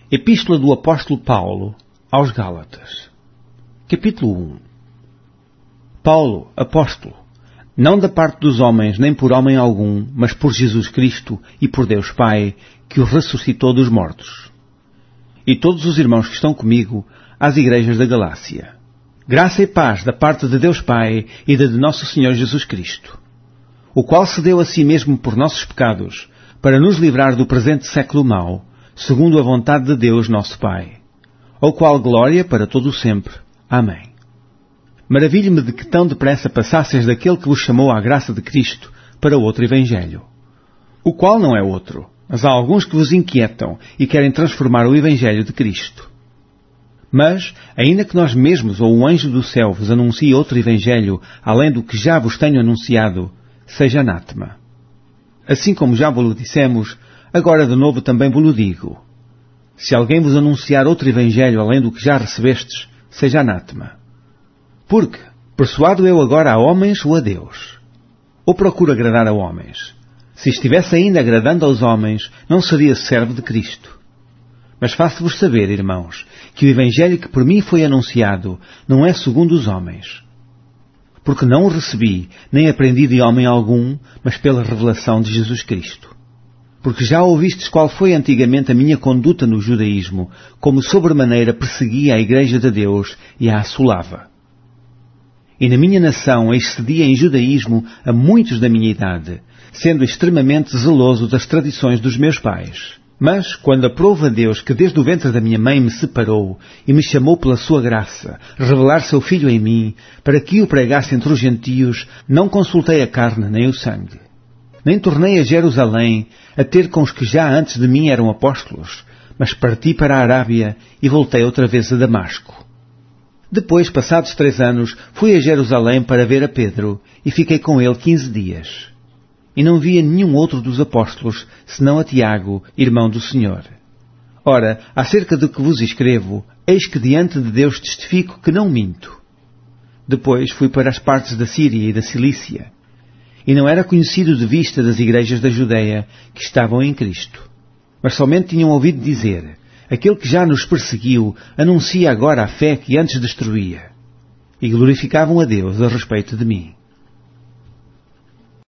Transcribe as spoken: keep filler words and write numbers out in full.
Epístola do Apóstolo Paulo aos Gálatas. Capítulo um. Paulo, apóstolo, não da parte dos homens, nem por homem algum, mas por Jesus Cristo e por Deus Pai, que o ressuscitou dos mortos. E todos os irmãos que estão comigo, às igrejas da Galácia. Graça e paz da parte de Deus Pai e da de nosso Senhor Jesus Cristo, o qual se deu a si mesmo por nossos pecados, para nos livrar do presente século mau, segundo a vontade de Deus nosso Pai, ao qual glória para todo o sempre. Amém. Maravilho-me de que tão depressa passasseis daquele que vos chamou à graça de Cristo para outro Evangelho, o qual não é outro, mas há alguns que vos inquietam e querem transformar o Evangelho de Cristo. Mas, ainda que nós mesmos ou um anjo do céu vos anuncie outro Evangelho, além do que já vos tenho anunciado, seja anátema. Assim como já vos dissemos, agora de novo também vos digo. Se alguém vos anunciar outro Evangelho além do que já recebestes, seja anátema. Porque, persuado eu agora a homens ou a Deus? Ou procuro agradar a homens? Se estivesse ainda agradando aos homens, não seria servo de Cristo. Mas faço-vos saber, irmãos, que o Evangelho que por mim foi anunciado não é segundo os homens. Porque não o recebi, nem aprendi de homem algum, mas pela revelação de Jesus Cristo. Porque já ouvistes qual foi antigamente a minha conduta no judaísmo, como sobremaneira perseguia a Igreja de Deus e a assolava. E na minha nação excedia em judaísmo a muitos da minha idade, sendo extremamente zeloso das tradições dos meus pais. Mas, quando aprove a Deus que desde o ventre da minha mãe me separou e me chamou pela sua graça, revelar seu Filho em mim, para que o pregasse entre os gentios, não consultei a carne nem o sangue. Nem tornei a Jerusalém a ter com os que já antes de mim eram apóstolos, mas parti para a Arábia e voltei outra vez a Damasco. Depois, passados três anos, fui a Jerusalém para ver a Pedro e fiquei com ele quinze dias. E não via nenhum outro dos apóstolos, senão a Tiago, irmão do Senhor. Ora, acerca do que vos escrevo, eis que diante de Deus testifico que não minto. Depois fui para as partes da Síria e da Cilícia, e não era conhecido de vista das igrejas da Judeia que estavam em Cristo. Mas somente tinham ouvido dizer, aquele que já nos perseguiu anuncia agora a fé que antes destruía. E glorificavam a Deus a respeito de mim.